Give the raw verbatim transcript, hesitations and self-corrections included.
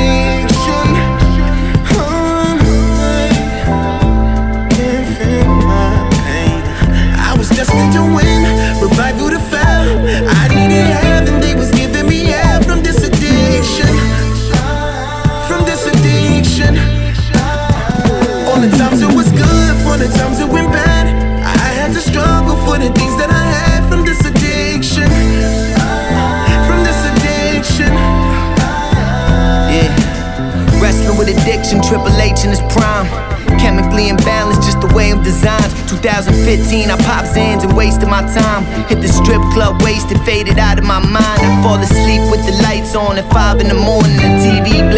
addiction. Oh, I can't feel my pain. I was destined to win, revival to fail. I needed heaven, they was giving me hell from this addiction. From this addiction. All the times it was good, for the times it went bad. I had to struggle for the things that I had from this addiction. From this addiction. Yeah, wrestling with addiction, Triple H in his prime. Chemically imbalanced, just the way I'm designed. two thousand fifteen, I popped Zans and wasted my time. Hit the strip club, wasted, faded out of my mind. I fall asleep with the lights on at five in the morning, the T V